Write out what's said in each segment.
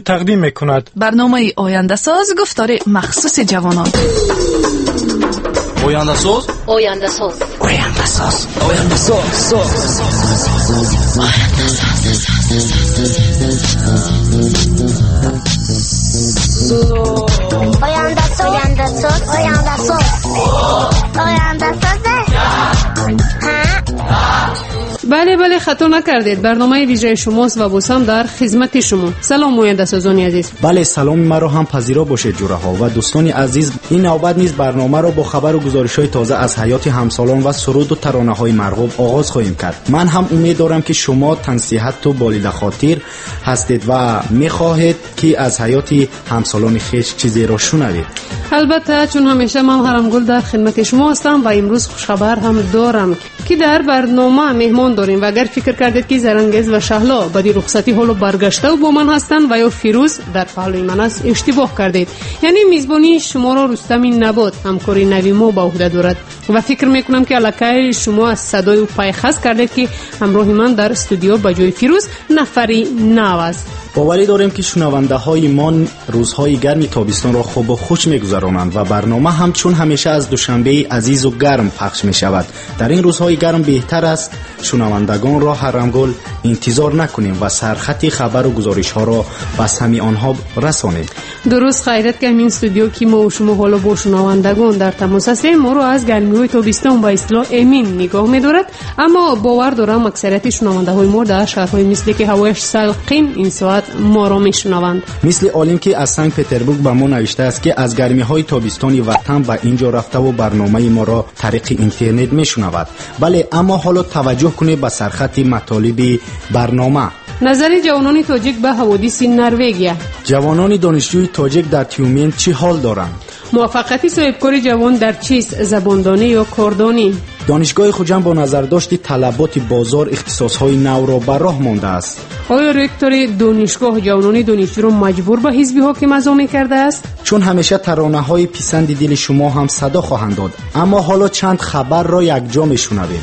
تقدیم میکند. برنامه آینده ساز گفتار مخصوص جوانان. آینده ساز، آینده ساز، آینده ساز، آینده ساز، آینده ساز، آینده ساز، آینده ساز، آینده ساز. بله خطا نکردید. برنامه ویژه شماست و بوسم در خدمت شما. سلام آینده سازان عزیز. بله سلام مرا هم پذیرا باشید جوره ها و دوستان عزیز. این نوبت نیز برنامه را با خبر و گزارش های تازه از حیات همسالان و سرود و ترانه های مرغوب آغاز خواهیم کرد. من هم امید دارم که شما تنصیحت و بالید خاطر هستید و میخواهید که از حیات همسالان خویش چیزی را شنوید. البته چون همیشه من هرمگل در خدمت شما هستم و امروز خوشخبر هم دارم که در برنامه مهمان داریم و اگر فکر کردید که زرنگز و شهلا بدی رخصتی حالا برگشته و با من هستند و یا فیروز در پهلوی من است، اشتباه کردید. یعنی میزبانی شما را رستم نبات همکاری نوی ما با عهده دارد و فکر میکنم که الکی شما از صدای او پیخست کردید که همراه من در استودیو با جای فیروز نفری نو است. باوری داریم که شنونده های ما روزهای گرم تابستان را خوب و خوش میگذرانند و برنامه همچون همیشه از دوشنبه عزیز و گرم پخش می شود. در این روزهای گرم بهتر است شنوندگان را هرمگل انتظار نکنیم و سرخط خبر و گزارش ها را به سمی آنها رسانیم. درست خیرت که همین استودیو که ما و شما حالا با شنوندگان در تماس هستیم ما رو از گرمی تابستان با اصطلاح امین نگاه می‌دارد، اما باور دارم اکثریت شنونده های ما در شهرهای مثل که هوایش سلقین این ساعت ما را میشنوند. مثل عالم که از سنت پترزبورگ به ما نوشته است که از گرمی های تابستانی وطن به اینجا رفته و برنامه ما را طریق اینترنت میشنود. بله اما حالا توجه کنید به سرخط مطالب برنامه. نظر جوانان تاجیک به حوادث نروژ. جوانان دانشجوی تاجیک در تیومن چی حال دارند؟ موفقیت صاحبکاری جوان در چیست؟ زباندانی یا کاردانی؟ دانشگاه خوجند با نظرداشت طلبات بازار اختصاص‌های نو را بر راه مانده است. آیا رکتور دانشگاه جوانان دانشجو را مجبور به حزبی حاکم اعزام کرده است؟ چون همیشه ترانه‌های پسند دل شما هم صدا خواهند داد. اما حالا چند خبر را یکجا میشنویم.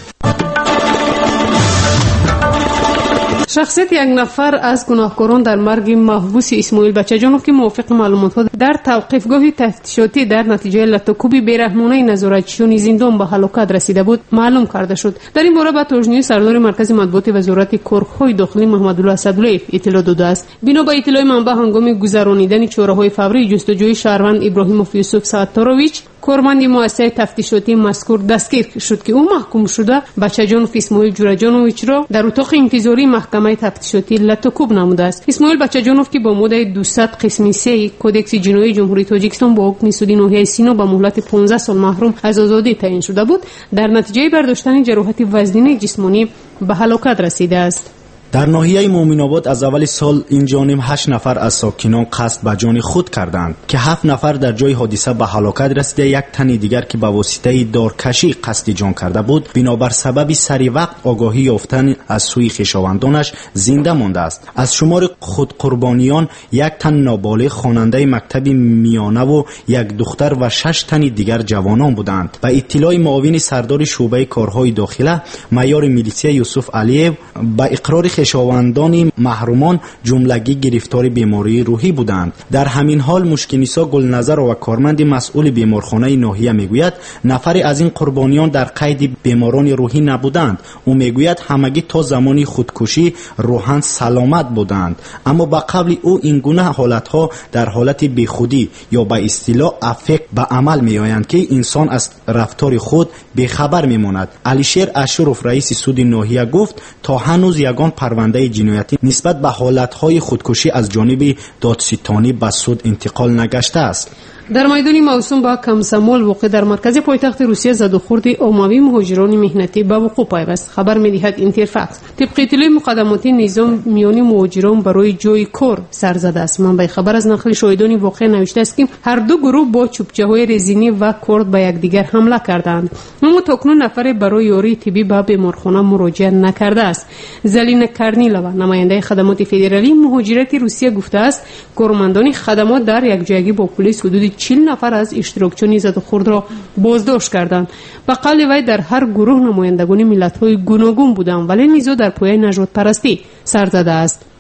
شخصیت یک نفر از گناهکاران در مرگ محبوس اسماعیل بچه‌جانوف که موافق معلومات‌ها در توقیفگاه تفتیشاتی در نتیجه لطوکوب بیرحمانه نظارتچیان زندان به هلاکت رسیده بود معلوم کرده شد. در این باره به توجیه سردار مرکز مطبوعات وزارت کارهای داخلی محمدالله اسدالله اطلاع داده است. بنا به اطلاع منبع هنگام گذرانیدن چاره‌های فوری جستجوی شهروند ابراهیم یوسف ساتاروویچ کارمند مؤسسه تفتیشاتی مذکور دستگیر شد که او محکوم شده بچه‌جانوف اسماعیل جورجانوویچ را در اتاق انتظاری محکمه تفتیشاتی لطوکوب نموده است. اسماعیل بچه‌جانوف که با ماده 200 قسم 3 کدکس جنایی جمهوری تاجیکستان با حکم سودی ناحیه سینا به مهلت 15 سال محروم از آزادی تعیین شده بود، در نتیجه برداشتن جراحت وزنی جسمانی به هلاکت رسیده است. در ناحیه مومن‌آباد از اول سال این جانب 8 نفر از ساکنان قصد به جان خود کردند که 7 نفر در جای حادثه به هلاکت رسیده، یک تن دیگر که به واسطه دارکشی قصد جان کرده بود بنابر سبب سری وقت آگاهی یافتن از سوی خویشاوندانش زنده مانده است. از شمار خود قربانیان یک تن نابالغ خواننده مکتب میانه و یک دختر و 6 تن دیگر جوانان بودند. به اطلاع معاون سردار شعبه کارهای داخله معیار میلیسیا یوسف علیو با اقرار خویشاوندان محرومان جملگی گرفتار بیماری روحی بودند. در همین حال مشکینیسا گلنظر و کارمند مسئول بیمارخانه ناحیه میگوید نفری از این قربانیان در قید بیماران روحی نبودند. او میگوید همگی تا زمانی خودکشی روحاً سلامت بودند، اما با قبل او این گونه حالتها در حالت بیخودی یا به اصطلاح افکت به عمل میآیند که انسان از رفتار خود بیخبر میماند. علیشیر اشرف رئیس سود ناحیه گفت تا هنوز یگان پرونده جنایتی نسبت به حالتهای خودکشی از جانب دادستانی به سود انتقال نگشته است. در میدان موسوم به کمسمول واقع در مرکز پایتخت روسیه زد و خورد عمومی مهاجران مهنتی به وقوع پیوست. خبر می‌دهد اینترفاکس طبق اطلاع مقدماتی نظام میانی مهاجران برای جای کار سر زده است. منبع خبر از نقل شاهدان واقع نوشته است که هر دو گروه با چوبچه‌های رزینی و کورد به یکدیگر حمله کردند، اما تاکنون نفر برای یاری طبی به بیمارخانه مراجعه نکرده است. زلینا کرنیلووا نماینده خدمات فدرالی مهاجرت روسیه گفته است کارمندان خدمات در یکجایی با پلیس حدود 40 نفر از اشتراکچیان زد و خورد را بازداشت کردند. به قول وی در هر گروه نمایندگان ملت‌های گوناگون بودند، ولی نیز در پایه نژاد پرستی سر زده است.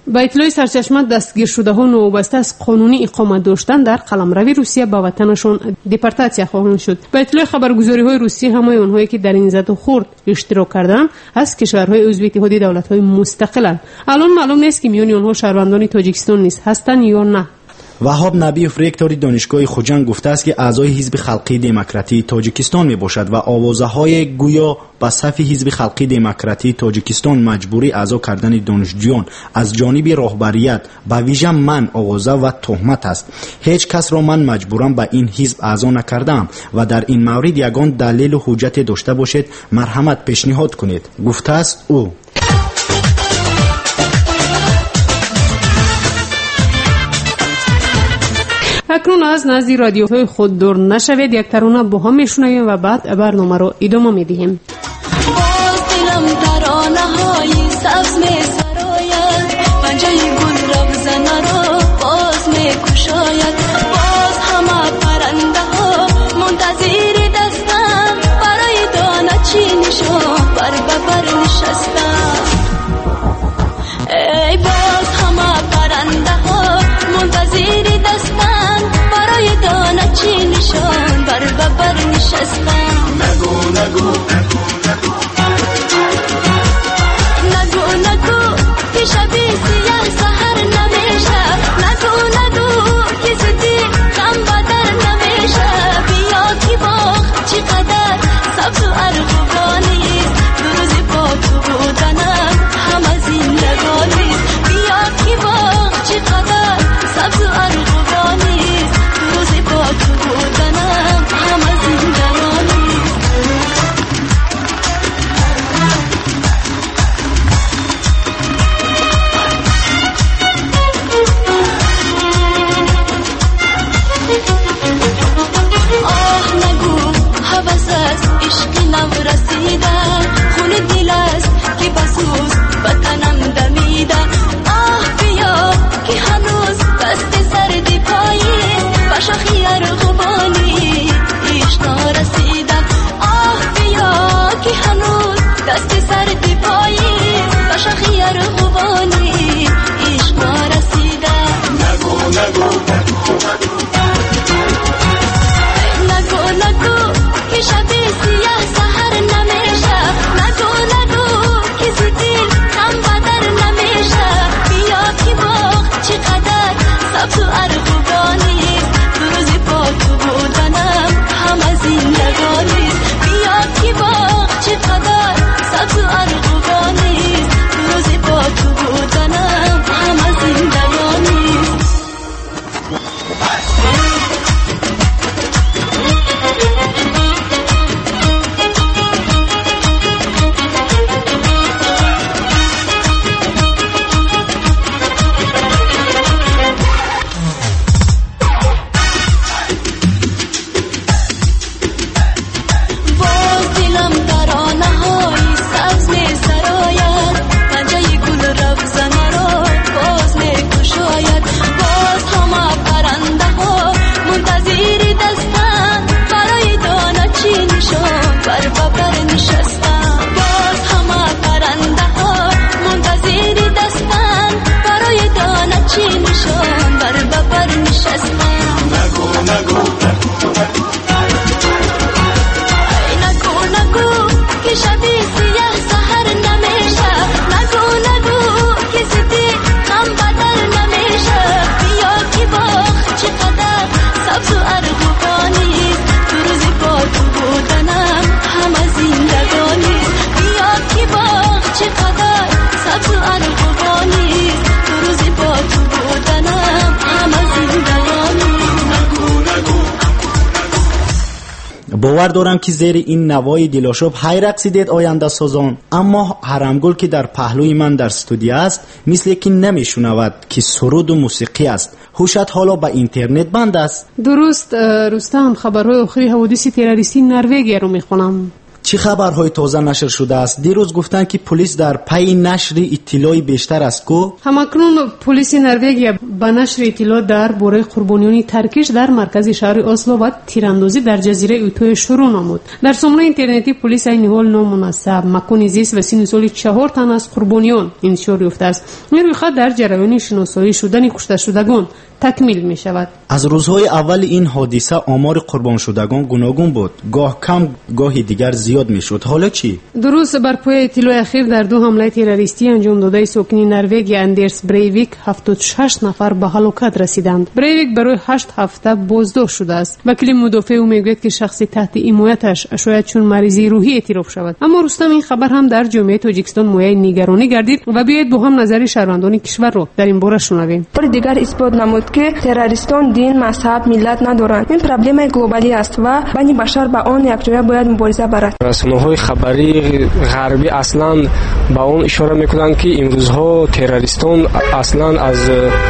با اطلاع سرچشمه دستگیر شده ها نوبسته از قانونی اقامت داشتن در قلمرو روسیه به وطنشون دیپورتاسیا خواهند شد. با اطلاع خبرگزاری های روسیه همه اونهایی که در این زد و خورد اشتراک کردن از کشورهای عضو اتحادیه دولت‌های مستقلن. الان معلوم نیست که میان اونها شهروندان تاجیکستان نیست هستن یا نه. وهاب نبیوف رکتور دانشگاه خوجند گفته است که اعضای حزب خلقی دموکراتی تاجیکستان می باشد و آوازه‌های گویا به صف حزب خلقی دموکراتی تاجیکستان مجبوری اعضا کردن دانشجویان از جانب راهبریت به ویژه من آوازه و تهمت است. هیچ کس را من مجبورم به این حزب اعضا نکردم و در این مورد یگان دلیل و حجت داشته باشید مرحمت پیشنهاد کنید، گفته است او. اکنون از نزد رادیوهای خود دور نشوید، یک ترانه با هم میشنویم و بعد برنامه رو ادامه میدیم. باز دلم ترانه های سبز می سراید، پنجه گل ربزنه را باز می کشاید. باز همه پرنده ها منتظر دستم، برای دانه چینشان بر ببر نشستم. ای باز همه پرنده ها منتظر دستم، برای دانه چینشان بر ببر نشستم. نگو نگو نگو نگو که شبی سیاه سحر نمیشه. نگو نگو که زدی غم بدر نمیشه. بیا که باغ چقدر سبز و ارغوانیست، دو روزی با تو بودنم همه زندگانیست. بیا که باغ چقدر سبز و ارغوانیست، دو روزی با تو بودنم همه زندگانیست. عشقی نم رسیده، خون دل است که بسوز وطنم دمیده. آه بیا که هنوز دست سردی پایین، با شاخی ارغوانی عشق نرسیده. آه بیا که هنوز دست سردی پایین، با شاخی ارغوانی عشق نرسیده. نگو نگو نگو نگو که شبی سیاه سحر نمیشه. نگو نگو که زودی غم بدر نمیشه. بیا که باغ چقدر سبز و ارغوانیست، دو روزی با تو بودنم همه زندگانیست. بیا که باغ چقدر سبز و ارغوانیست، دو روزی با تو بودنم همه زندگانیست. باور دارم که زیر این نوای دلاشوب های رقصیدید آینده سازان، اما حرمگل که در پهلوی من در استودیو است مثل که نمیشنود که سرود و موسیقی است. هوشت حالا به اینترنت بند است. درست رستم، خبرهای آخری حوادث تروریستی نروژ رو میخونم. چه خبرهای تازه نشر شده است؟ دیروز گفتند که پلیس در پی نشر اطلاعی بیشتر است کو همکنون پلیس نروژ با نشر اطلاعات درباره قربانیان ترکش در مرکز شهر اسلو و تیراندازی در جزیره اوتو شروع نمود. در سامانه اینترنتی پلیس این حال نامناسب مکان زیست و سن سال 4 تن از قربانیان انتشار یافته است. این رویداد در جریان شناسایی شدن کشته شدگان تکمیل می شود. از روزهای اول این حادثه آمار قربان شدگان گوناگون بود، گاه کم گاهی دیگر زیاد می شد. حالا چی؟ درست بر پایه اطلاع اخیر در 2 حمله تروریستی انجام داده ساکنین نروژ اندرس بریویک 76 نفر به هلاکت رسیدند. بریویک برای 8 هفته بازداشت شده است. وکیل مدافع او میگوید که شخصی تحت حمایتش شاید چون مریضی روحی اعتراف شود. اما رستم این خبر هم در جامعه تاجیکستان مایه نگرانی گردید و بیایید با هم نظر شهروندان کشور را در این باره شنویم. بار دیگر اثبات نمود که تروریستان دین، مذهب، ملت ندارند. این پروبلم گلوبالی است و بنی بشر با آن یکجا باید مبارزه برد. رسانه‌های خبری غربی اصلا با اون اشاره میکنند که این روزها تروریستان اصلا از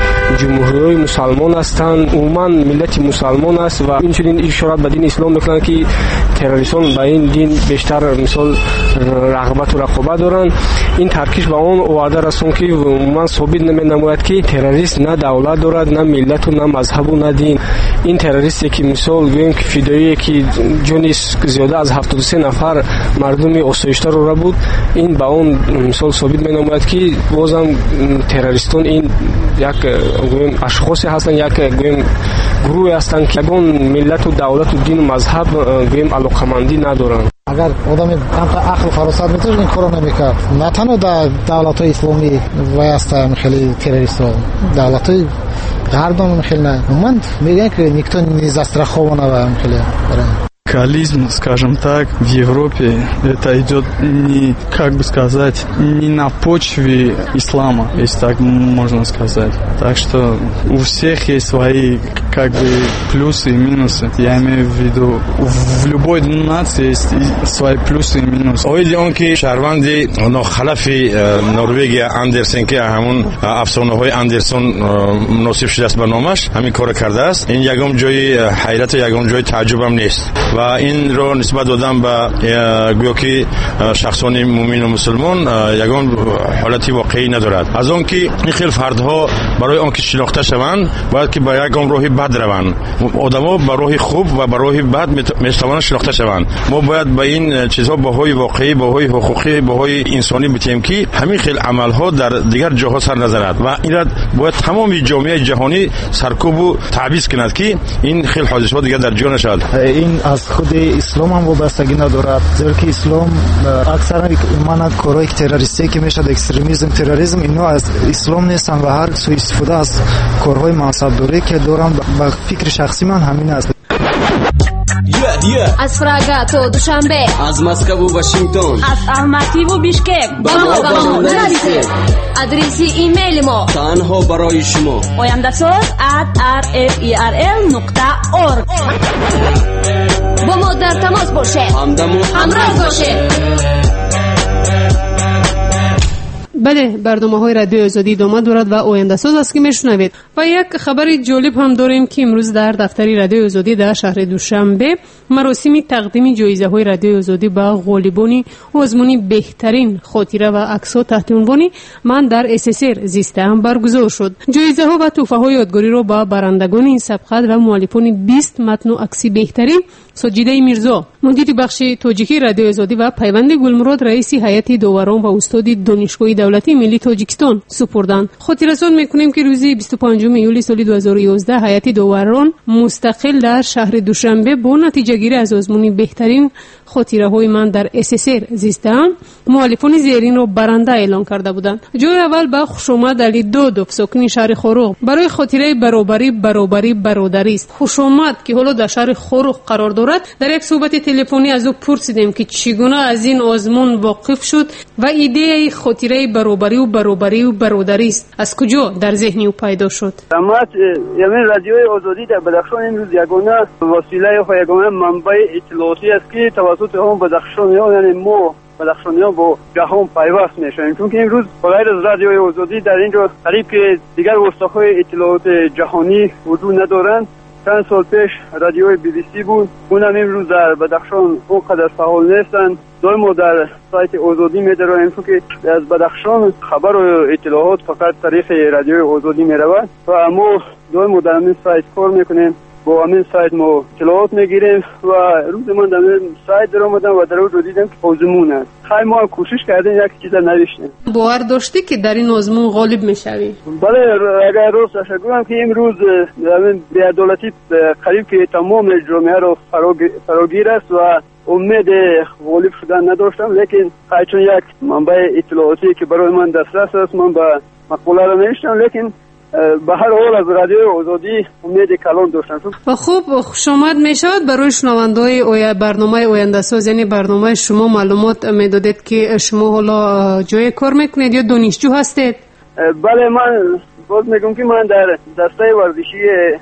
جمهوری مسلمان هستند، عموما ملت مسلمان است و اینچنین اشاره به دین اسلام میکنند که تروریستان با این دین بیشتر مثال رغبت و رقابت دارند. این ترکیش با اون وعده رسون که عموما ثابت نماید که تروریست نه دولت دارد، نه ملت و نه مذهب و نه دین. این تروریستی که مثال گویم که فدایی که جون زیاده از 73 نفر مردم آسایشته رو بود، این با اون مثال ثابت نماید که بازم تروریستان این یک گویم اشخاصی هستند، یک گویم گروهی هستند که اون ملت و دولت و دین و مذهب گویم علاقمندی ندارند. اگر آدم کمتر عقل و فراست می‌داشت این کارو نمی‌کرد. نه تنها در دولت‌های اسلامی وایسته خیلی تروریست‌ها، دولت‌های غربی خیلی نه. من میگم که никто не застрахован خیلی. Радикализм, скажем так, в Европе это идет не, как бы сказать, не на почве ислама, если так можно сказать. Так что у всех есть свои как бы плюсы и минусы. Я имею в виду, в любой нации есть свои плюсы и минусы. اوید اون که شهروندی خلف نروژ اندرسن که همون افسانه‌های اندرسون مناسب شده است به نامش همین کار کرده است. این یگام جای حیرت و یگام جای تعجبم نیست. و این رو نسبت دادم به گویا که شخصان مومن و مسلمان یگان حالتی واقعی ندارد. از اون که این خیلی فردها برای آنکه شناخته شوند باید که به یگان راهی بد روند. آدم‌ها به راه خوب و به راه بد میتوانند شناخته شوند. ما باید به این چیزها باهای واقعی، باهای حقوقی، باهای انسانی بتیم که همین خیلی عمل‌ها در دیگر جاها سر نذارد و این را باید تمام جامعه جهانی سرکوب و تعویض کند که این خیلی حادثات دیگر در جا نشود. این از خود اسلام هم وابستگی ندارد، زیرا که اسلام اکثرا ایمان کارهای تروریستی که میشد اکستریمیسم، تروریسم اینا از اسلام نیستن و هر سوء استفاده از کارهای منصبداری که دارن با فکر شخصی من همین است. از فراگا تو دوشنبه، از مسکو و واشنگتن، از الماتی و بیشکک با ما نرسید. ادرسی ایمیل ما تنها برای شما oyandasaz@rferl.org. با ما در تماس باشه، همراه باشه. بله، برنامه‌های رادیو آزادی ادامه دارد و آینده ساز است که میشنوید. و یک خبر جالب هم داریم که امروز در دفتر رادیو آزادی در شهر دوشنبه مراسم تقدیم جایزه‌های رادیو آزادی به غالبان آزمون بهترین خاطره و عکس‌ها تحت عنوان من در SSR زیستم برگزار شد. جایزه‌ها و تحفه‌های یادگاری را به برندگان این سبقت و مؤلفان 20 متن و عکسی بهترین ساجیده میرزا، مدیر بخش تاجیکی رادیو آزادی و پیوند گلمراد رئیس هیئت داوران و استاد دانشگاه دولتی ملی تاجیکستان سپردند. خاطررسان می‌کنیم که روز 25 ایولی سال 2011 هیئت داوران مستقل در شهر دوشنبه با نتیجه گیری از آزمون بهترین خاطره‌های من در SSR زیستم مؤلفان زیرین را برنده اعلام کرده بودند. جای اول به خوشامد علی دودوف ساکن شهر خروغ برای خاطره برابری برادری است. خوشامد که حالا در شهر خروغ قرار دارد، در یک صحبت تلفنی از او پرسیدیم که چگونه از این آزمون واقف شد و ایده خاطره برابری و برادری است از کجا در ذهن او پیدا شد. یعنی رادیو آزادی در بدخشان این روز یگانه وسیله و یگانه منبع اطلاعاتی است که توسط هم بدخشانی‌ها یعنی ما بدخشانی‌ها با جهان پیوست میشن، چون که این روز غیر از رادیو آزادی در اینجا قریب که دیگر وسایل اطلاعات جهانی وجود ندارند چند سال پیش رادیوی BBC بود. اونم امروز در بدخشان اونقدر فعال نیستن. دائم ما در سایت آزادی می‌داریم که از بدخشان خبر و اطلاعات فقط طریق رادیوی آزادی می‌رود و ما دائم در این سایت کار می‌کنیم. با همین سایت ما اطلاعات میگیریم و روز من در این سایت در آمدم و در اون رو دیدم که آزمون است. خیلی ما کوشش کردیم یک چیز نوشتیم. باور داشتی که در این آزمون غالب میشوی؟ بله، اگر راستش بگم که امروز بی‌عدالتی قریب که تمام جامعه رو فراگیر است و امید غالب شدن نداشتم، لیکن چون یک منبع اطلاعاتی که برای من دسترس است من به مقوله رو نوشتم، لیکن به هر حال از رادیو آزادی امید کلان داشتم. و خوب خوش آمد می شود برای شنونده‌های برنامه آینده ساز، یعنی برنامه شما معلومات میدادید که شما حالا جای کار میکنید یا دانشجو هستید؟ بله، من باز میگم که من در دسته ورزشی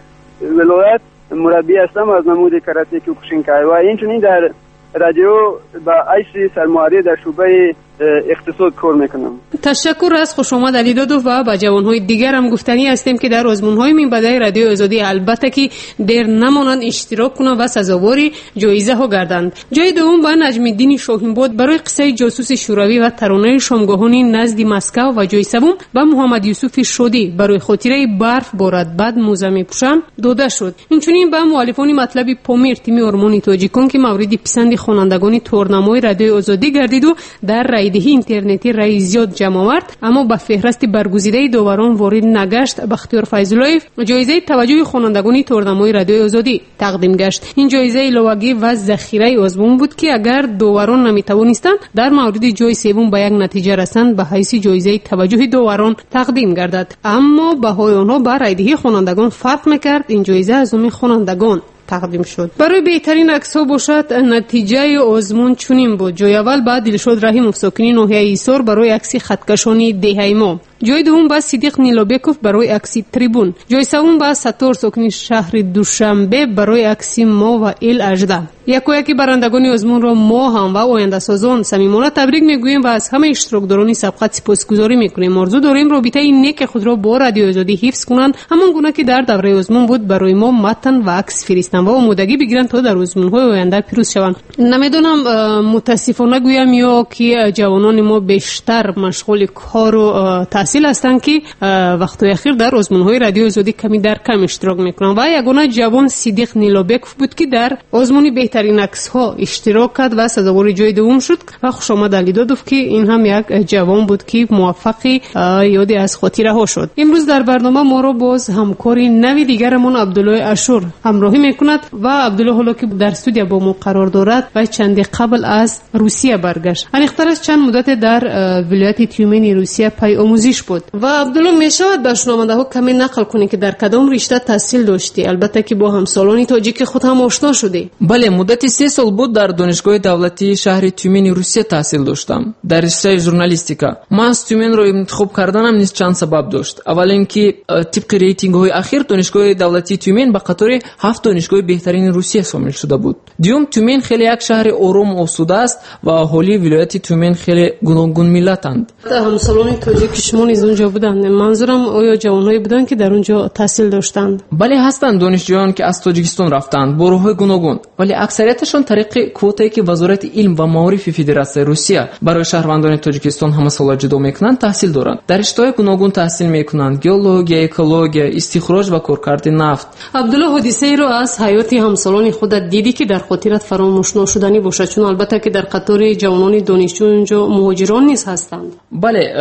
ولایت مربی هستم از نمود کراته کوکوشینکای و اینچنین در رادیو با عیسی سرمایه‌داری در شعبه اقتصاد کار میکنم. تشکر از خوش آمد علی دادو و با جوانهای دیگر هم گفتنی هستیم که در آزمون‌های منبع رادیو آزادی البته که دیر نمانند اشتراک کنند و سزاواری جایزه ها گردند. جای دوم با نجم الدین شاهین‌باد برای قصه جاسوس شوروی و ترانه شامگاهانی نزد مسکو و جای سوم با محمد یوسف شودی برای خاطره برف بارد بعد موزه میپوشم داده شد. اینچنین با مؤلفان مطلب پامیر تیم آرمانی تاجیکان که مورد پسند خوانندگان تورنمای رادیو آزادی گردید و در رایدهی اینترنتی رای زیاد جمع آورد، اما به فهرست برگزیده داوران وارد نگشت. بختیار فیض‌اللهی جایزه توجه خوانندگان تورنمای رادیو آزادی تقدیم گشت. این جایزه ایلواگی و ذخیره آزمون بود که اگر داوران نمیتوانستند در مورد جای سوم به یک نتیجه رسند به حیث جایزه توجه داوران تقدیم گردد، اما بهای آنها با رایدهی خوانندگان فرق میکرد. این جایزه از اون خوانندگان تقدیم شد. برای بهترین عکس ها باشد نتیجه آزمون چنین بود: جای اول بعد دلشاد رحیم ساکنی ناحیه ایسار برای عکس خطکشانی دهه ما، جای دوم با صدیق نیلابکوف برای عکس تریبون، جای سوم با ستار ساکنی شهر دوشنبه برای عکس ما و ال اجده. یکی برندگان آزمون را ما هم و آینده سازان صمیمانه تبریک میگوییم و از همه اشتراکداران سبقت سپاسگزاری میکنیم. آرزو داریم رابطه نیک خود را با رادیو آزادی حفظ کنند، همان گونه که در دوره آزمون بود برای ما متن و عکس فرستند و آمادگی بگیرند تا در آزمون‌های آینده پیروز شوند. نمیدونم متاسفانه گویم یا که جوانان ما بیشتر مشغول کار و تحصیل هستند که وقت اخیر در آزمون‌های رادیو آزادی کمی در کم اشتراک میکنند و یگانه جوان صدیق نیلابکوف بود که در آزمون بهترین عکس‌ها اشتراک کرد و سزاوار جای دوم شد و خوش آمد علی دادوف که این هم یک جوان بود که موفقی یادی از خاطره ها شد. امروز در برنامه ما رو باز همکاری نوی دیگرمون عبدالله اشور همراهی میکند و عبدالله حالا که در استودیو با ما قرار دارد و چندی قبل از روسیه برگشت. انیختر از چند مدت در ولایت تیومن روسیه پای آموزش بود و عبدالله میشود بر شنونده ها کمی نقل کنی که در کدام رشته تحصیل داشتی، البته که با همسالان تاجیک خود هم آشنا شدی؟ بله، مدتی 3 سال بود در دانشگاه دولتی شهر تیومن روسیه تحصیل داشتم در رشته ژورنالیستیکا. من از تیومن رو انتخاب کردنم نیز چند سبب داشت. اول اینکه طبق ریتینگ های اخیر دانشگاه دولتی تیومن به قطار 7 دانشگاه بهترین روسیه شامل شده بود. دوم، تیومن خیلی یک شهر آرام و آسوده است و اهالی ولایت تیومن خیلی گوناگون ملتند. همسالان تاجیک شما نیز اونجا بودند؟ منظورم آیا جوانایی بودند که در اونجا تحصیل داشتند؟ بله هستند دانشجویان که از تاجیکستان رفتند با راه‌های گوناگون، ولی اکثریتشون طریق کوتایی که وزارت علم و معارف فدراسیون روسیه برای شهروندان تاجیکستان همه ساله جدا میکنند تحصیل دارند. در رشته‌های گوناگون تحصیل میکنند: گئولوژی، اکولوژی، استخراج و کارکرد نفت. عبدالله حادثه رو از حیات همسالان خودت دیدی که در خاطرت فراموش نشدنی باشه؟ چون البته که در قطار جوانان دانشجو اونجا مهاجران نیز هستند. بله،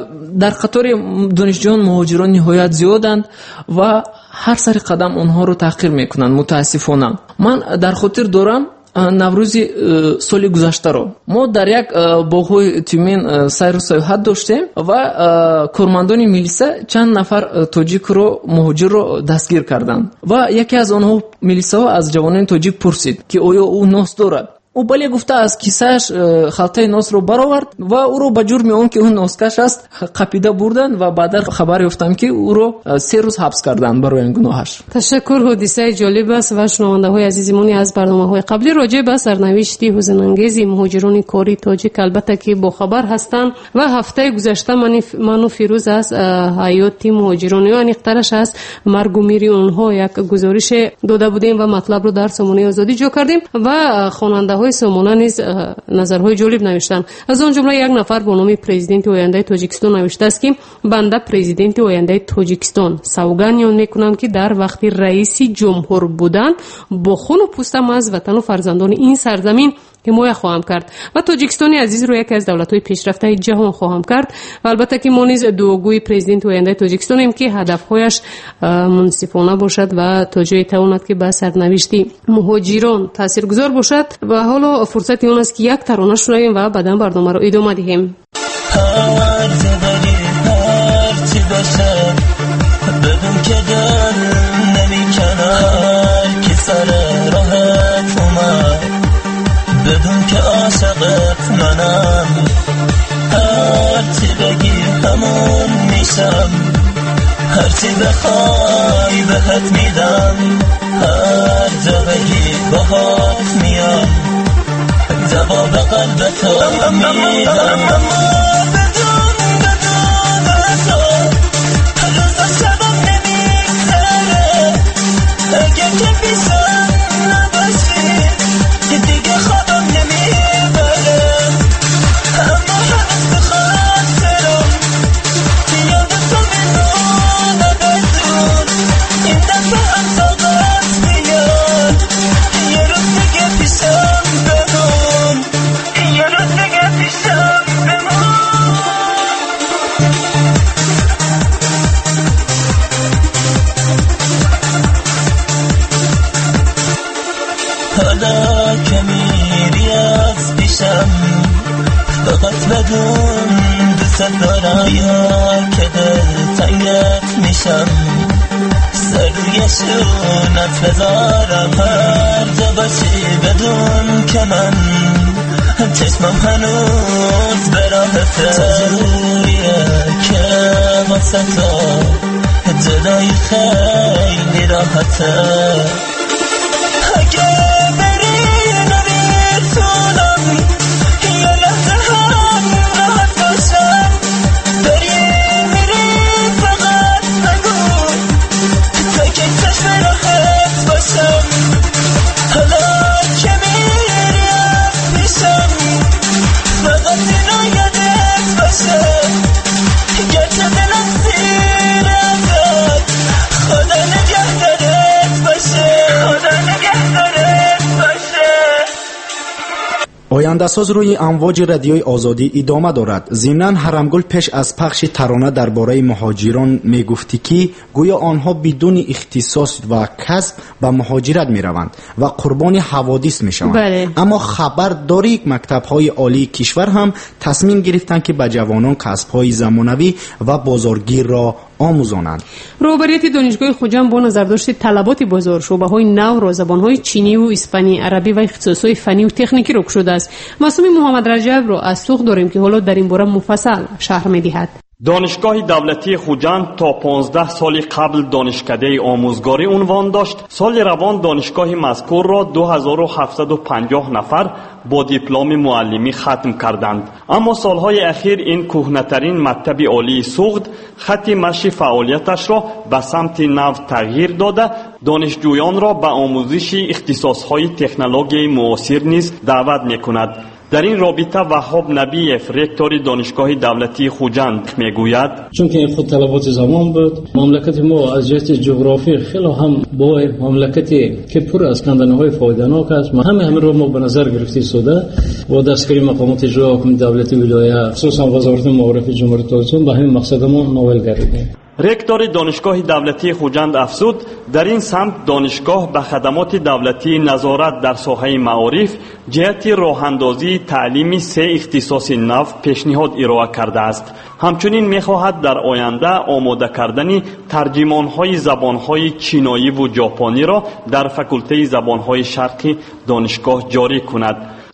در قطار دانشجویان مهاجران نهایت زیادند و هر سر قدم اونها رو تحقیر میکنند. متاسفانه من در خاطر دارم نوروز سال گذشته رو ما در یک باغ‌های تیومن سیر و سیاحت داشتیم و کارمندان میلیسه چند نفر تاجیک رو مهاجر رو دستگیر کردند و یکی از آنها میلیسه ها از جوانان تاجیک پرسید که آیا او ناس دارد. او بله گفته از کیسهش خلطه ناس رو برآورد و او رو به جرم اون که اون ناسکش است قپیده بردن و بعد خبر یافتم که او رو 3 روز حبس کردن برای این گناهش. تشکر. حادثه جالب است و شنونده‌های عزیزمون از برنامه‌های قبلی راجع به سرنوشت حزن انگیز مهاجران کاری تاجیک البته که با خبر هستند و هفته گذشته منو فیروز از حیات مهاجران و انیقترش از مرگ و میر اونها یک گزارش داده بودیم و مطلب رو در سامانه آزادی جا کردیم و خواننده‌های سامانه نیز نظرهای جالب نوشتن. از آن جمله یک نفر با نام پرزیدنت آینده تاجیکستان نوشته است که بنده پرزیدنت آینده تاجیکستان سوگند میکنم که در وقت رئیس جمهور بودن با خون و پوستم از وطن و فرزندان این سرزمین حمایت خواهم کرد و تاجیکستان عزیز رو یکی از دولت‌های پیشرفته جهان خواهم کرد و البته که ما نیز دعاگوی پرزیدنت آینده تاجیکستانیم که هدف‌هایش منصفانه باشد و تا جایی تواند که به سرنوشت مهاجران تاثیرگذار باشد. و حالا فرصت اون است که یک ترانه شنویم و بعدا برنامه رو ادامه دهیم. بدون که دل نمیکنم که سر راحت اومد بدون که عاشقت منم هرچی بگی همون میشم هرچی بخوای بهت میدم هر جا بگی باهات میام جواب قلبتو میدم اگه که بیشتر نباشی که دیگه خوابم نمیبره اما هنوز بخواد سرم یاد تو میمونه بدون این دفعه هم طاقت بیاد یه روز دیگه پیشم بمون یه روز دیگه پیشم بمون حالا که میری از پیشم فقط بدون دوست دارم یا که دل تنگت میشم سر روی شونت بذارم هر جا باشی بدون که من چشمم هنوز به راحته تجوریه که واسه تو جدایی خیلی راحته اگه بری نمیتونم یه لحظه هم راحت باشم بری میری فقط نگو تا که چشم راحت باشم حالا که میری از پیشم فقط اینو یادت باشه گرچه دلم سیر ازت خدا نگهدارت باشه خدا نگهدارت باشه. آینده ساز روی امواج رادیوی آزادی ادامه دارد. ضمناً حرمگل پیش از پخش ترانه درباره مهاجران میگفتی که گویا آنها بدون اختصاص و کسب به مهاجرت میروند و قربان حوادث میشوند. بله. اما خبر داری یک مکتب‌های عالی کشور هم تصمیم گرفتند که به جوانان کسب‌های زمانوی و بازارگیر را آموزانند. رهبریت دانشگاه خوجند با نظرداشت طلبات بازار شعبه‌های نو را زبان‌های چینی و اسپانی، عربی و اختصاص‌های فنی و تکنیکی رک شده است. معصوم محمد رجب را از سوق داریم که حالا در این باره مفصل شرح می‌دهد. دانشگاه دولتی خوجند تا 15 سال قبل دانشکده آموزگاری عنوان داشت. سال روان دانشگاه مذکور را 2750 نفر با دیپلم معلمی ختم کردند. اما سالهای اخیر این کهنه‌ترین مکتب عالی سوغد خط مشی فعالیتش را به سمت نو تغییر داده دانشجویان را به آموزش اختصاص‌های تکنولوژی معاصر نیز دعوت می‌کند. در این رابطه وهاب نبیف رکتور دانشگاه دولتی خوجند میگوید چون که این خود طلبات زمان بود مملکت ما از جهت جغرافی خیلی هم با مملکتی که پر از کندنهای فایده‌ناک است همه رو ما به نظر گرفته شده و دستگیری مقامات اجرایی حکومت دولتی ولایت خصوصا وزارت معارف جمهوری تاجیکستان به همین مقصد ما نوول گردیده. رکتور دانشگاه دولتی خوجند افزود در این سمت دانشگاه به خدمات دولتی نظارت در ساحه معارف جهت راهاندازی تعلیمی 3 اختصاص نو پیشنهاد ارائه کرده است. همچنین می‌خواهد در آینده آماده کردن ترجمان‌های زبان‌های چینایی و ژاپنی را در فاکولته زبان‌های شرقی دانشگاه جاری کند.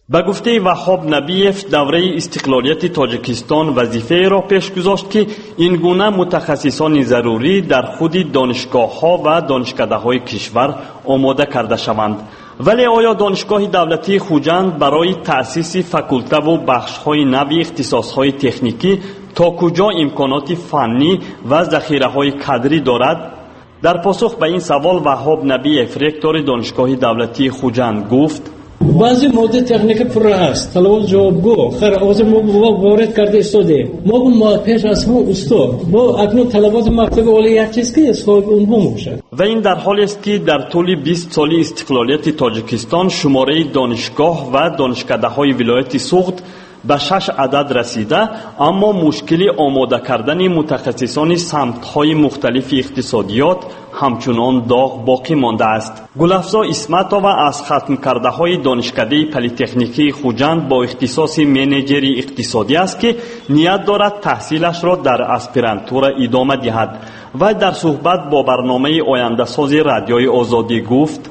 به گفته وهاب نبیف، دوره استقلالیت تاجیکستان وظیفه را پیش گذاشت که این گونه متخصصان ضروری در خود دانشگاه‌ها و دانشکده‌های کشور آماده کرده شوند. ولی آیا دانشگاه دولتی خوجند برای تأسیس فاکولته و بخش‌های نوی اختصاص‌های تکنیکی تا کجا امکانات فنی و ذخیره‌های کادری دارد؟ در پاسخ به این سوال وهاب نبیف، رکتور دانشگاه دولتی خوجند گفت: بعضی مواد تکنیک پر است، طلبات جوابگو خیر آواز ما وارد کرده استاده ما پیش از هم استاد با اکنون طلبات مکتب عالی یک چیز که اصحاب اونها موشد. و این در حالی است که در طول 20 سال استقلالیت تاجیکستان شماره دانشگاه و دانشکده‌های ولایت سوغد به 6 عدد رسیده، اما مشکل آماده کردن متخصصان سمت‌های مختلف اقتصادیات همچنان داغ باقی مانده است. گلافزا اسمتова از ختم کرده های دانشکده پلی‌تکنیکی خوجند با اختصاص منیجری اقتصادی است که نیت دارد تحصیلش را در اسپرانتورا ادامه دهد. و در صحبت با برنامه آینده ساز رادیوی آزادی گفت: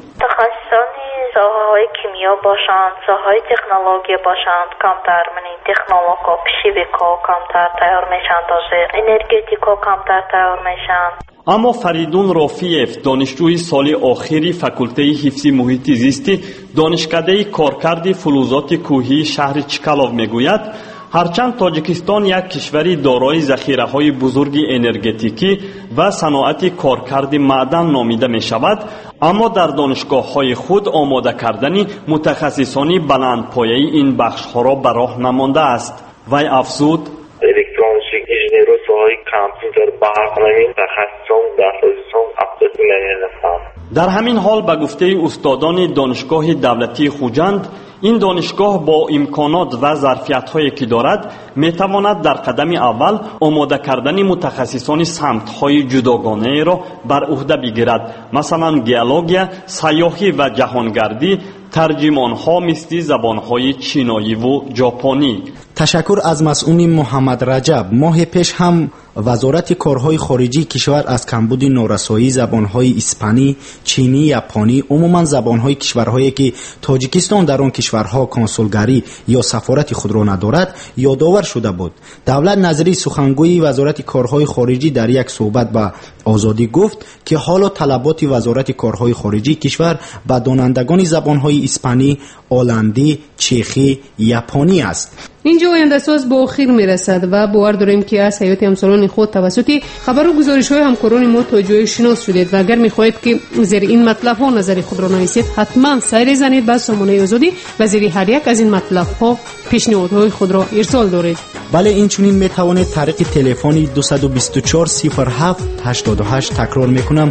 ساحه‌های کیمیا باشند، ساحه‌های تکنولوژی باشند، کمتر تکنولوژا پیشیبیکا کمتر تیار میشن، تازه انرژتیکا کمتر تیار میشن. اما فریدون رافیف، دانشجوی سال آخری فاکولته حفظ محیط زیست دانشکده کارکرد فلزات کوهی شهر چکالوف میگوید هرچند تاجیکستان یک کشوری دارای ذخیره‌های بزرگ انرژتیکی و صنعت کارکرد معدن نامیده می شود، اما در دانشگاه‌های خود آماده کردن متخصصان بلندپایه این بخش‌ها را به راه نمانده است. وی افزود: الکترونیک انجینیرو سوهای کامپیوتر برنامه‌نویسی تخصص در سیستم اپلیکیشن. در همین حال به گفته استادان دانشگاه دولتی خوجند، این دانشگاه با امکانات و ظرفیت‌هایی که دارد می‌تواند در قدم اول آماده کردن متخصصان سمت‌های جداگانه را بر عهده بگیرد، مثلا گئولوژی، سیاحی و جهانگردی، ترجمان‌ها مثل زبان‌های چینایی و ژاپنی. تشکر از مسئول محمد رجب. ماه پیش هم وزارت کارهای خارجی کشور از کمبود نارسایی زبانهای اسپانی، چینی، ژاپنی، عموما زبانهای کشورهایی که تاجیکستان در آن کشورها کنسولگری یا سفارت خود را ندارد یادآور شده بود. دولت نظری سخنگوی وزارت کارهای خارجی در یک صحبت به آزادی گفت که حالا طلبات وزارت کارهای خارجی کشور به دانندگان زبانهای اسپانی، هلندی، چخی، ژاپنی است. اینجا آینده ساز به آخر میرسد و باور داریم که از حیات همسالان خود توسط خبر و گزارش های همکاران ما توجه شناس شدید و اگر میخواهید که زیر این مطلب ها نظر خود را نویسید حتما سیر زنید به سامانه آزادی و زیر هر یک از این مطلب ها پیشنهادهای خود را ارسال دارید. بله، این چنین میتوانید طریق تلفنی 224 07 88 تکرار میکنم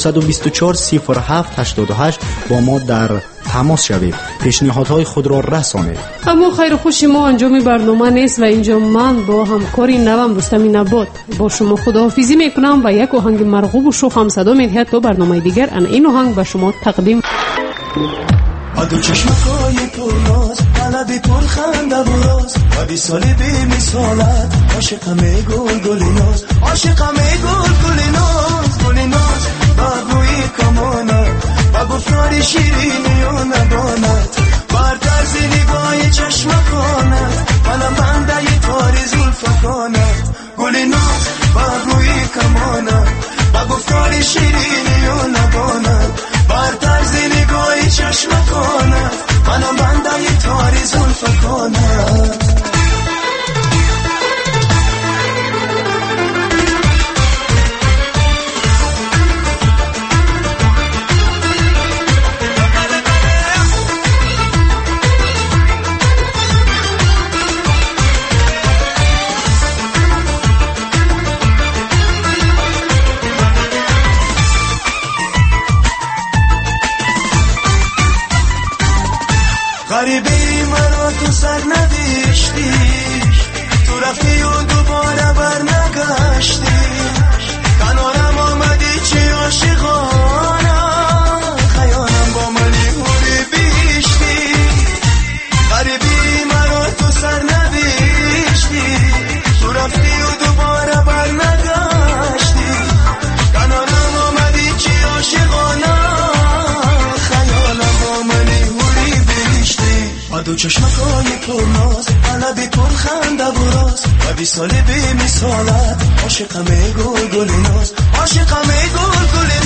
224 07 88 با ما در تماس شوید، پیشنهادهای خود را رسانید. اما خیر خوش ما انجام برنامه نیست و اینجا من با همکاری نوام رستمی نبات با شما خداحافظی میکنم و یک آهنگ مرغوب و شوخ هم صدا میدهد تا برنامه دیگر این آهنگ به شما تقدیم. دو چشمکای پرناز قلبی پرخنده و راز و بی سالی بی مثالت عاشقم گل ناز، عاشقم گل ناز بگوی کمانت و گفتار شیرینی و نبانت بر طرز نگاه چشمکانت منم بنده تاری زلفکانت گل ناز بگوی کمانت و گفتار شیرینی و نبانت بر طرز نگاه چشمکانت منم بنده تاری زلفکانت. غریبی مرا تو سر ندیشتی، تو رفتی و دوباره بر نگشتی، کنارم آمدی چی عاشقانه خیالم با منی هوری بیشتی. غریبی مرا تو سر ندیشتی، تو رفتی و دوباره بر نگشتی، کنارم آمدی چی عاشقانه خیالم با منی دو چشمکای پرناز قلبی پر خنده و راز و 20 سال بی مثالت عاشقم گل گل ناز عاشقم گل گل